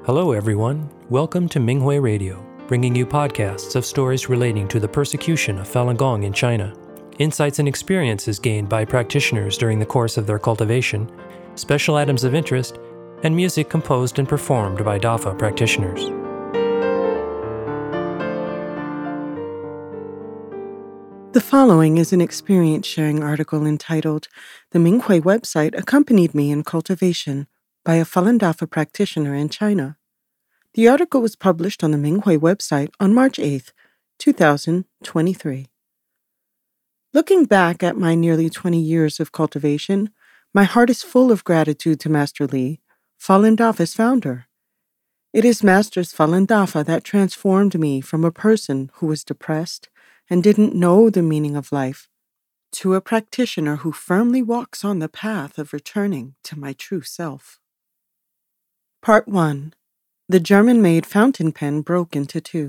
Hello, everyone. Welcome to Minghui Radio, bringing you podcasts of stories relating to the persecution of Falun Gong in China, insights and experiences gained by practitioners during the course of their cultivation, special items of interest, and music composed and performed by DAFA practitioners. The following is an experience-sharing article entitled, "The Minghui Website Accompanied Me in Cultivation," by a Falun Dafa practitioner in China. The article was published on the Minghui website on March 8, 2023. Looking back at my nearly 20 years of cultivation, my heart is full of gratitude to Master Li, Falun Dafa's founder. It is Master's Falun Dafa that transformed me from a person who was depressed and didn't know the meaning of life to a practitioner who firmly walks on the path of returning to my true self. Part 1. The German-made fountain pen broke into two.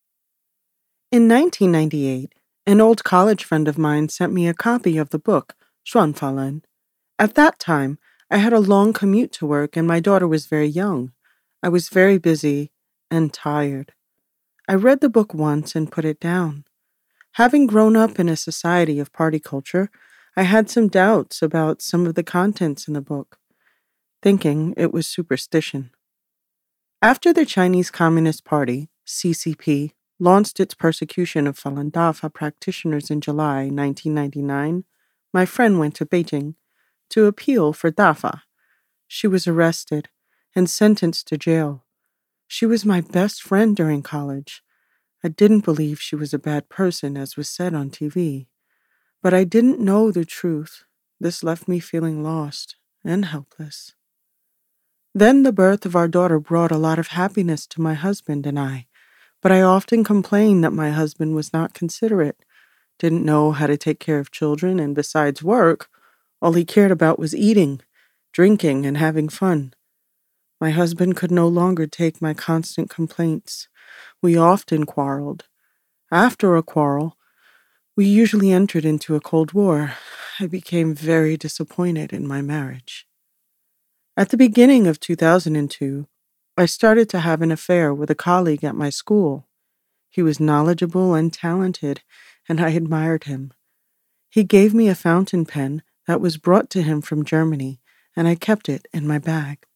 In 1998, an old college friend of mine sent me a copy of the book, Xuanfalan. At that time, I had a long commute to work and my daughter was very young. I was very busy and tired. I read the book once and put it down. Having grown up in a society of party culture, I had some doubts about some of the contents in the book, thinking it was superstition. After the Chinese Communist Party, CCP, launched its persecution of Falun Dafa practitioners in July 1999, my friend went to Beijing to appeal for Dafa. She was arrested and sentenced to jail. She was my best friend during college. I didn't believe she was a bad person, as was said on TV. But I didn't know the truth. This left me feeling lost and helpless. Then the birth of our daughter brought a lot of happiness to my husband and I, but I often complained that my husband was not considerate, didn't know how to take care of children, and besides work, all he cared about was eating, drinking, and having fun. My husband could no longer take my constant complaints. We often quarreled. After a quarrel, we usually entered into a cold war. I became very disappointed in my marriage. At the beginning of 2002, I started to have an affair with a colleague at my school. He was knowledgeable and talented, and I admired him. He gave me a fountain pen that was brought to him from Germany, and I kept it in my bag.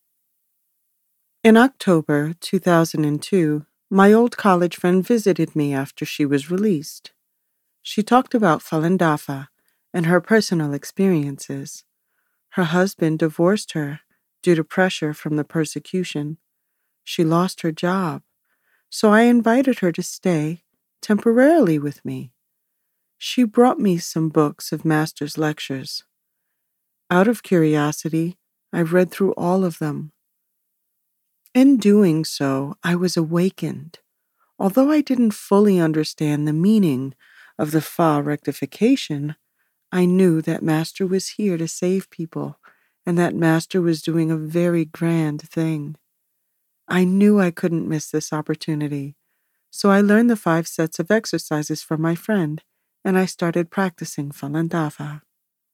In October 2002, my old college friend visited me after she was released. She talked about Falun Dafa and her personal experiences. Her husband divorced her due to pressure from the persecution. She lost her job, so I invited her to stay temporarily with me. She brought me some books of Master's lectures. Out of curiosity, I read through all of them. In doing so, I was awakened. Although I didn't fully understand the meaning of the Fa rectification, I knew that Master was here to save people and that Master was doing a very grand thing. I knew I couldn't miss this opportunity, so I learned the 5 sets of exercises from my friend, and I started practicing Falun Dafa.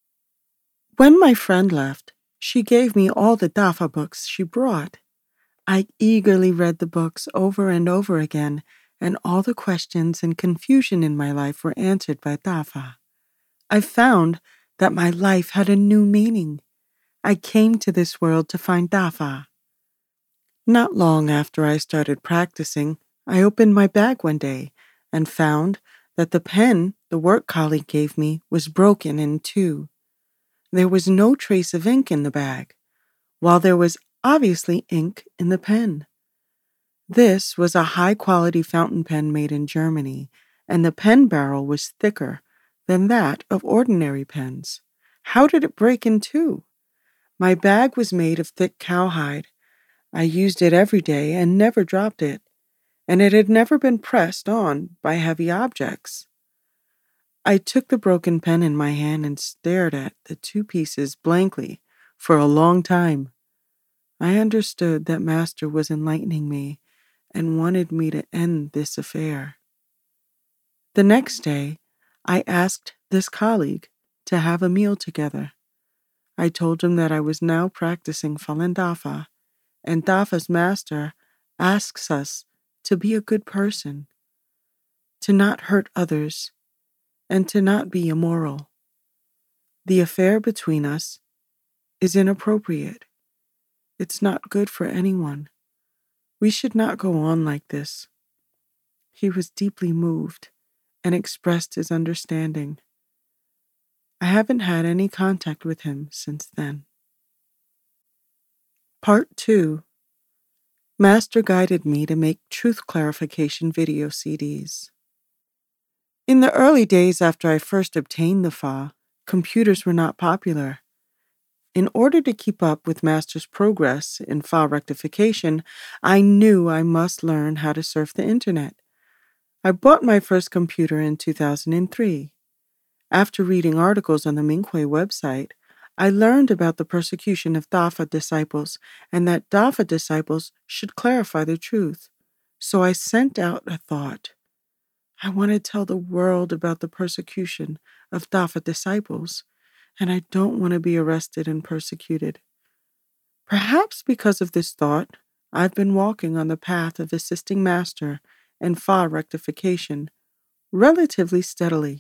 When my friend left, she gave me all the Dafa books she brought. I eagerly read the books over and over again, and all the questions and confusion in my life were answered by Dafa. I found that my life had a new meaning. I came to this world to find Dafa. Not long after I started practicing, I opened my bag one day and found that the pen the work colleague gave me was broken in two. There was no trace of ink in the bag, while there was obviously ink in the pen. This was a high-quality fountain pen made in Germany, and the pen barrel was thicker than that of ordinary pens. How did it break in two? My bag was made of thick cowhide. I used it every day and never dropped it, and it had never been pressed on by heavy objects. I took the broken pen in my hand and stared at the two pieces blankly for a long time. I understood that Master was enlightening me and wanted me to end this affair. The next day, I asked this colleague to have a meal together. I told him that I was now practicing Falun Dafa, and Dafa's master asks us to be a good person, to not hurt others, and to not be immoral. The affair between us is inappropriate. It's not good for anyone. We should not go on like this. He was deeply moved and expressed his understanding. I haven't had any contact with him since then. Part 2. Master guided me to make truth clarification video CDs. In the early days after I first obtained the Fa, computers were not popular. In order to keep up with Master's progress in Fa rectification, I knew I must learn how to surf the internet. I bought my first computer in 2003. After reading articles on the Minghui website, I learned about the persecution of Dafa disciples and that Dafa disciples should clarify the truth. So I sent out a thought. I want to tell the world about the persecution of Dafa disciples, and I don't want to be arrested and persecuted. Perhaps because of this thought, I've been walking on the path of assisting Master and Fa rectification relatively steadily.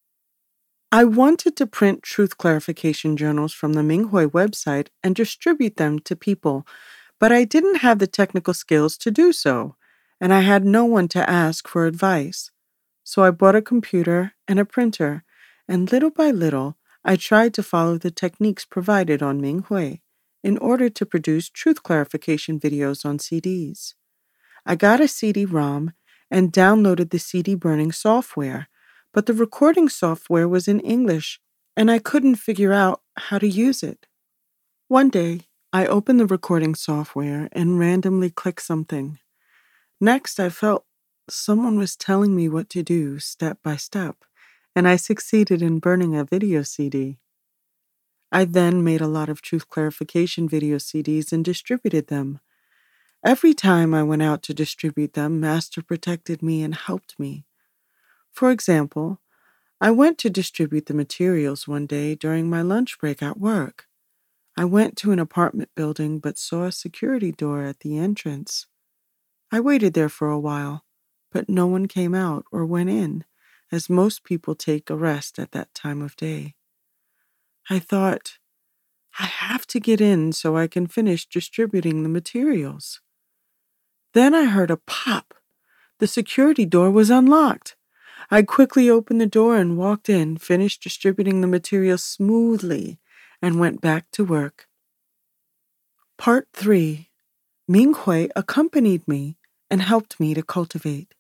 I wanted to print truth clarification journals from the Minghui website and distribute them to people, but I didn't have the technical skills to do so, and I had no one to ask for advice. So I bought a computer and a printer, and little by little, I tried to follow the techniques provided on Minghui in order to produce truth clarification videos on CDs. I got a CD-ROM and downloaded the CD burning software, but the recording software was in English, and I couldn't figure out how to use it. One day, I opened the recording software and randomly clicked something. Next, I felt someone was telling me what to do step by step, and I succeeded in burning a video CD. I then made a lot of truth clarification video CDs and distributed them. Every time I went out to distribute them, Master protected me and helped me. For example, I went to distribute the materials one day during my lunch break at work. I went to an apartment building but saw a security door at the entrance. I waited there for a while, but no one came out or went in, as most people take a rest at that time of day. I thought, I have to get in so I can finish distributing the materials. Then I heard a pop. The security door was unlocked. I quickly opened the door and walked in, finished distributing the materials smoothly, and went back to work. Part 3. Minghui accompanied me and helped me to cultivate.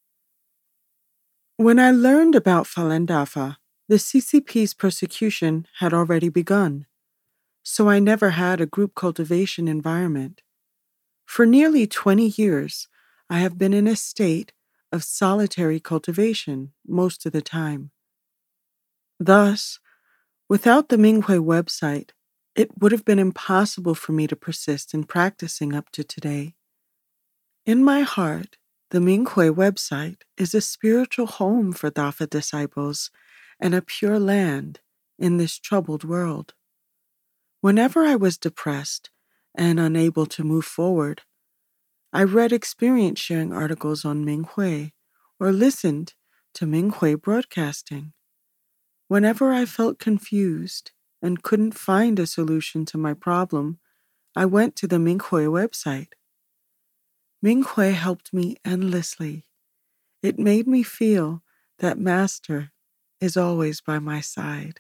When I learned about Falun Dafa, the CCP's persecution had already begun, so I never had a group cultivation environment. For nearly 20 years, I have been in a state of solitary cultivation most of the time. Thus, without the Minghui website, it would have been impossible for me to persist in practicing up to today. In my heart, the Minghui website is a spiritual home for Dafa disciples and a pure land in this troubled world. Whenever I was depressed and unable to move forward, I read experience sharing articles on Minghui or listened to Minghui broadcasting. Whenever I felt confused and couldn't find a solution to my problem, I went to the Minghui website. Minghui helped me endlessly. It made me feel that Master is always by my side.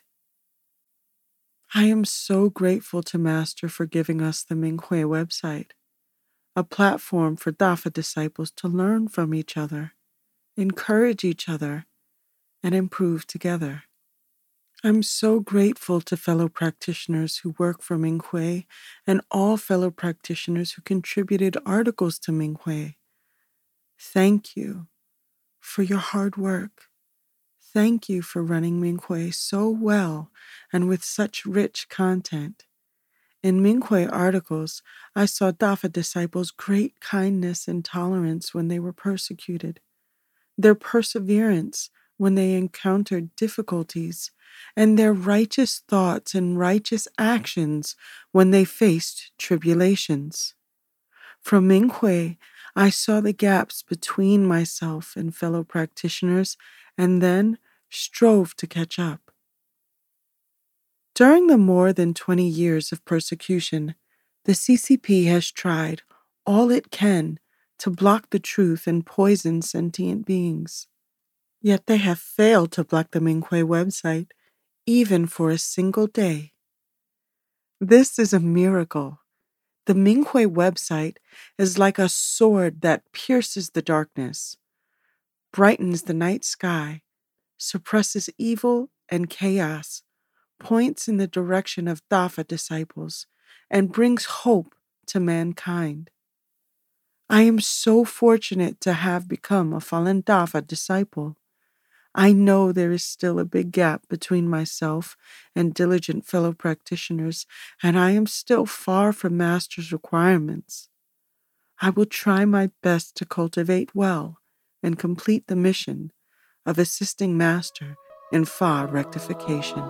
I am so grateful to Master for giving us the Minghui website, a platform for Dafa disciples to learn from each other, encourage each other, and improve together. I'm so grateful to fellow practitioners who work for Minghui and all fellow practitioners who contributed articles to Minghui. Thank you for your hard work. Thank you for running Minghui so well and with such rich content. In Minghui articles, I saw Dafa disciples' great kindness and tolerance when they were persecuted, their perseverance when they encountered difficulties, and their righteous thoughts and righteous actions when they faced tribulations. From Minghui, I saw the gaps between myself and fellow practitioners and then strove to catch up. During the more than 20 years of persecution, the CCP has tried all it can to block the truth and poison sentient beings. Yet they have failed to block the Minghui website, even for a single day. This is a miracle. The Minghui website is like a sword that pierces the darkness, brightens the night sky, suppresses evil and chaos, points in the direction of Dafa disciples, and brings hope to mankind. I am so fortunate to have become a fallen Dafa disciple. I know there is still a big gap between myself and diligent fellow practitioners, and I am still far from Master's requirements. I will try my best to cultivate well and complete the mission of assisting Master in Fa rectification.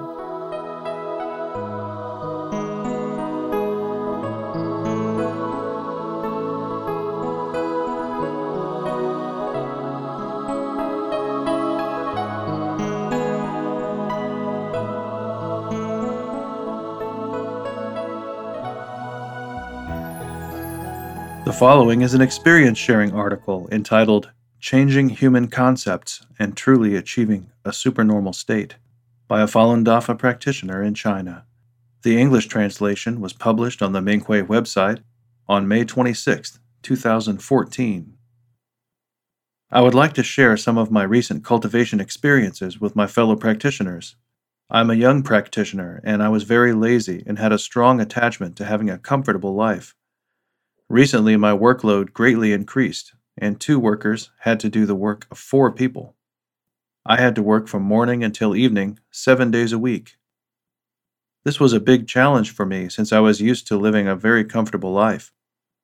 The following is an experience-sharing article entitled Changing Human Concepts and Truly Achieving a Supernormal State by a Falun Dafa practitioner in China. The English translation was published on the Minghui website on May 26, 2014. I would like to share some of my recent cultivation experiences with my fellow practitioners. I'm a young practitioner and I was very lazy and had a strong attachment to having a comfortable life. Recently, my workload greatly increased, and 2 workers had to do the work of 4 people. I had to work from morning until evening, 7 days a week. This was a big challenge for me since I was used to living a very comfortable life.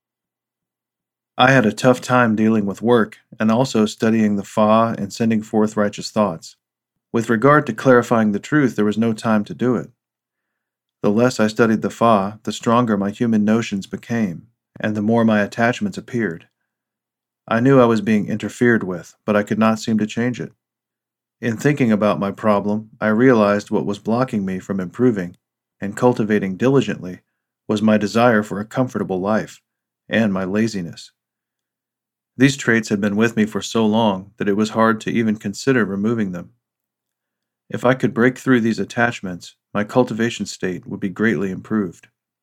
I had a tough time dealing with work and also studying the Fa and sending forth righteous thoughts. With regard to clarifying the truth, there was no time to do it. The less I studied the Fa, the stronger my human notions became, and the more my attachments appeared. I knew I was being interfered with, but I could not seem to change it. In thinking about my problem, I realized what was blocking me from improving and cultivating diligently was my desire for a comfortable life and my laziness. These traits had been with me for so long that it was hard to even consider removing them. If I could break through these attachments, my cultivation state would be greatly improved.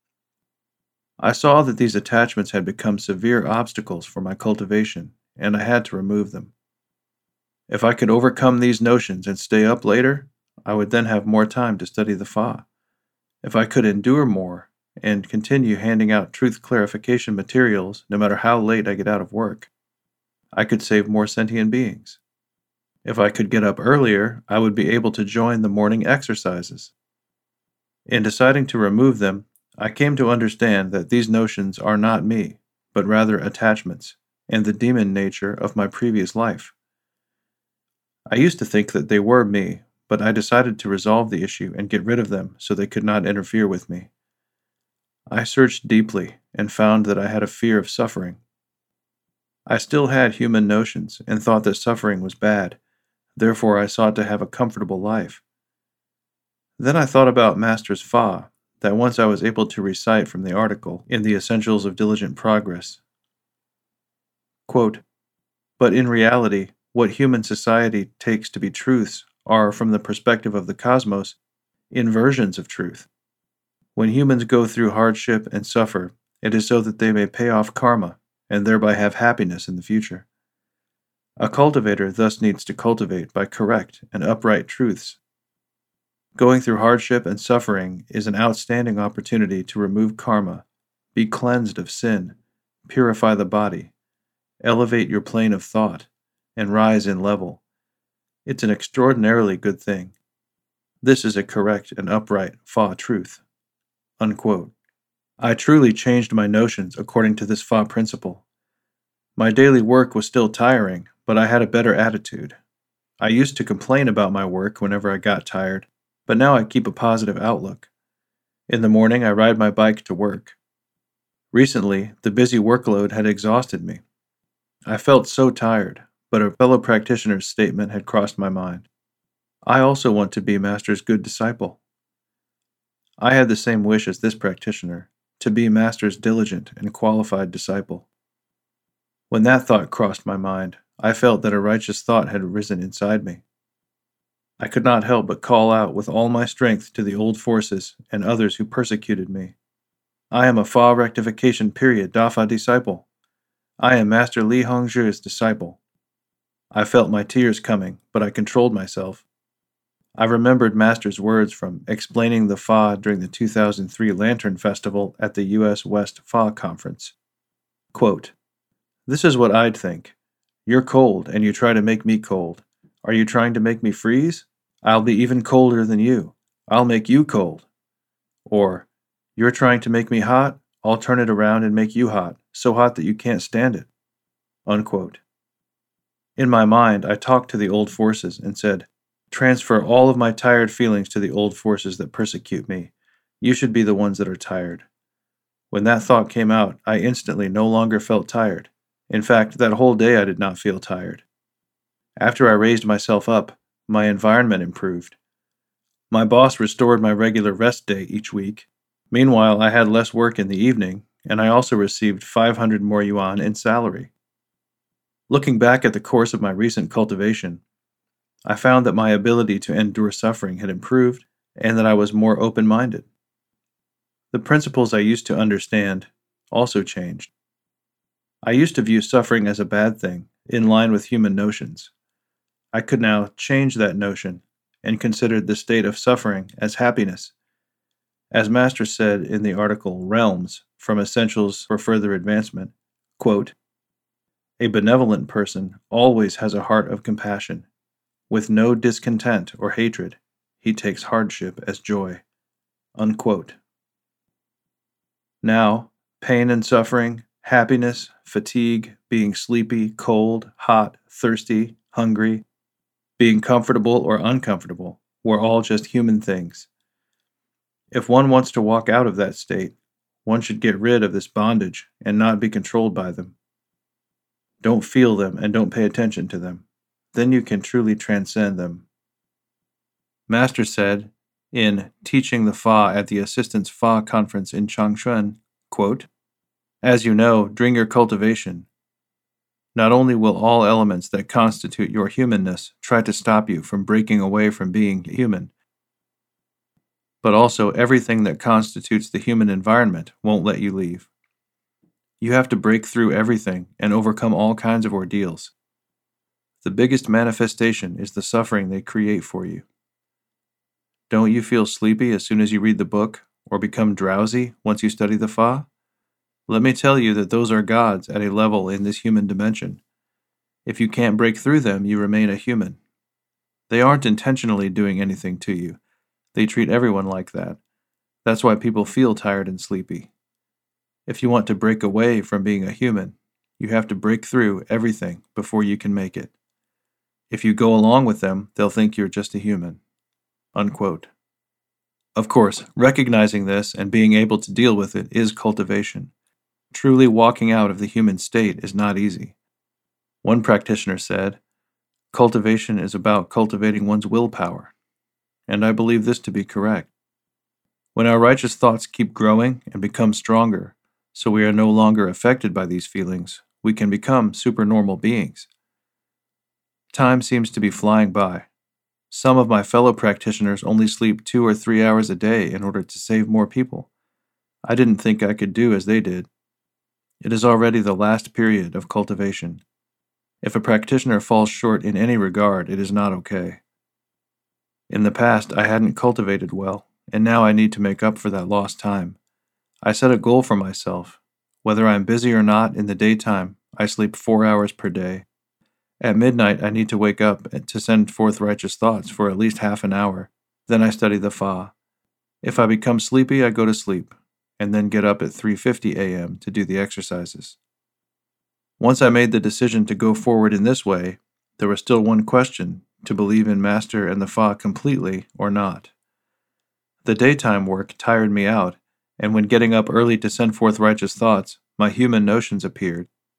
I saw that these attachments had become severe obstacles for my cultivation, and I had to remove them. If I could overcome these notions and stay up later, I would then have more time to study the Fa. If I could endure more and continue handing out truth clarification materials no matter how late I get out of work, I could save more sentient beings. If I could get up earlier, I would be able to join the morning exercises. In deciding to remove them, I came to understand that these notions are not me, but rather attachments, and the demon nature of my previous life. I used to think that they were me, but I decided to resolve the issue and get rid of them so they could not interfere with me. I searched deeply and found that I had a fear of suffering. I still had human notions and thought that suffering was bad, therefore I sought to have a comfortable life. Then I thought about Master's Fa, that once I was able to recite from the article in the Essentials of Diligent Progress. Quote, "But in reality, what human society takes to be truths are, from the perspective of the cosmos, inversions of truth. When humans go through hardship and suffer, it is so that they may pay off karma and thereby have happiness in the future. A cultivator thus needs to cultivate by correct and upright truths. Going through hardship and suffering is an outstanding opportunity to remove karma, be cleansed of sin, purify the body, elevate your plane of thought, and rise in level. It's an extraordinarily good thing. This is a correct and upright Fa truth." Unquote. I truly changed my notions according to this Fa principle. My daily work was still tiring, but I had a better attitude. I used to complain about my work whenever I got tired, but now I keep a positive outlook. In the morning, I ride my bike to work. Recently, the busy workload had exhausted me. I felt so tired, but a fellow practitioner's statement had crossed my mind. I also want to be Master's good disciple. I had the same wish as this practitioner, to be Master's diligent and qualified disciple. When that thought crossed my mind, I felt that a righteous thought had risen inside me. I could not help but call out with all my strength to the old forces and others who persecuted me. I am a Fa rectification period Dafa disciple. I am Master Li Hongzhi's disciple. I felt my tears coming, but I controlled myself. I remembered Master's words from explaining the Fa during the 2003 Lantern Festival at the U.S. West Fa Conference. Quote, "This is what I'd think. You're cold, and you try to make me cold. Are you trying to make me freeze? I'll be even colder than you. I'll make you cold. Or, you're trying to make me hot? I'll turn it around and make you hot, so hot that you can't stand it." Unquote. In my mind, I talked to the old forces and said, "Transfer all of my tired feelings to the old forces that persecute me. You should be the ones that are tired." When that thought came out, I instantly no longer felt tired. In fact, that whole day I did not feel tired. After I raised myself up, my environment improved. My boss restored my regular rest day each week. Meanwhile, I had less work in the evening, and I also received 500 more yuan in salary. Looking back at the course of my recent cultivation, I found that my ability to endure suffering had improved and that I was more open-minded. The principles I used to understand also changed. I used to view suffering as a bad thing, in line with human notions. I could now change that notion and consider the state of suffering as happiness. As Master said in the article Realms from Essentials for Further Advancement, quote, "A benevolent person always has a heart of compassion. With no discontent or hatred, he takes hardship as joy." Unquote. Now, pain and suffering, happiness, fatigue, being sleepy, cold, hot, thirsty, hungry, being comfortable or uncomfortable, were all just human things. If one wants to walk out of that state, one should get rid of this bondage and not be controlled by them. Don't feel them and don't pay attention to them. Then you can truly transcend them. Master said in Teaching the Fa at the Assistants Fa Conference in Changchun, quote, "As you know, during your cultivation, not only will all elements that constitute your humanness try to stop you from breaking away from being human, but also everything that constitutes the human environment won't let you leave. You have to break through everything and overcome all kinds of ordeals. The biggest manifestation is the suffering they create for you. Don't you feel sleepy as soon as you read the book, or become drowsy once you study the Fa? Let me tell you that those are gods at a level in this human dimension. If you can't break through them, you remain a human. They aren't intentionally doing anything to you. They treat everyone like that. That's why people feel tired and sleepy. If you want to break away from being a human, you have to break through everything before you can make it. If you go along with them, they'll think you're just a human." Unquote. Of course, recognizing this and being able to deal with it is cultivation. Truly walking out of the human state is not easy. One practitioner said, "Cultivation is about cultivating one's willpower." And I believe this to be correct. When our righteous thoughts keep growing and become stronger, so we are no longer affected by these feelings, we can become supernormal beings. Time seems to be flying by. Some of my fellow practitioners only sleep 2 or 3 hours a day in order to save more people. I didn't think I could do as they did. It is already the last period of cultivation. If a practitioner falls short in any regard, it is not okay. In the past, I hadn't cultivated well, and now I need to make up for that lost time. I set a goal for myself. Whether I'm busy or not in the daytime, I sleep 4 hours per day. At midnight, I need to wake up to send forth righteous thoughts for at least half an hour. Then I study the Fa. If I become sleepy, I go to sleep, and then get up at 3:50 a.m. to do the exercises. Once I made the decision to go forward in this way, there was still one question: to believe in Master and the Fa completely or not. The daytime work tired me out, and when getting up early to send forth righteous thoughts, my human notions appeared.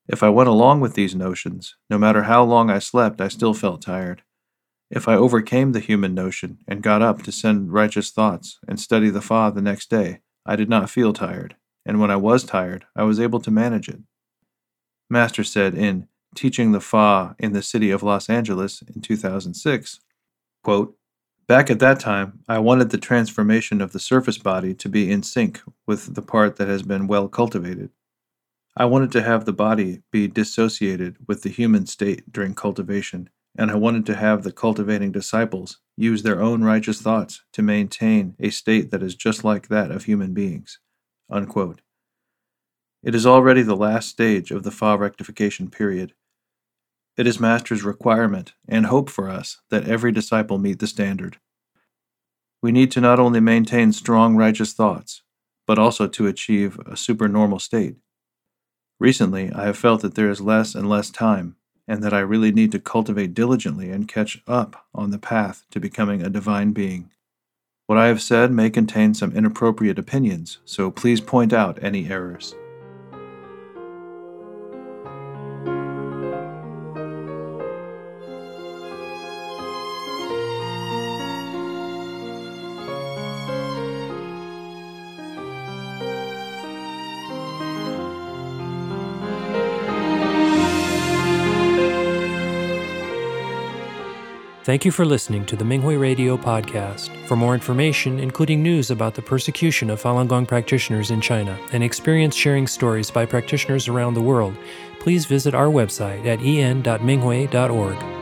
If I went along with these notions, no matter how long I slept, I still felt tired. If I overcame the human notion and got up to send righteous thoughts and study the Fa the next day, I did not feel tired, and when I was tired, I was able to manage it. Master said in Teaching the Fa in the City of Los Angeles in 2006, quote, "Back at that time, I wanted the transformation of the surface body to be in sync with the part that has been well cultivated. I wanted to have the body be dissociated with the human state during cultivation, and I wanted to have the cultivating disciples use their own righteous thoughts to maintain a state that is just like that of human beings." Unquote. It is already the last stage of the Fa rectification period. It is Master's requirement and hope for us that every disciple meet the standard. We need to not only maintain strong righteous thoughts, but also to achieve a supernormal state. Recently, I have felt that there is less and less time, and that I really need to cultivate diligently and catch up on the path to becoming a divine being. What I have said may contain some inappropriate opinions, so please point out any errors. Thank you for listening to the Minghui Radio podcast. For more information, including news about the persecution of Falun Gong practitioners in China and experience-sharing stories by practitioners around the world, please visit our website at en.minghui.org.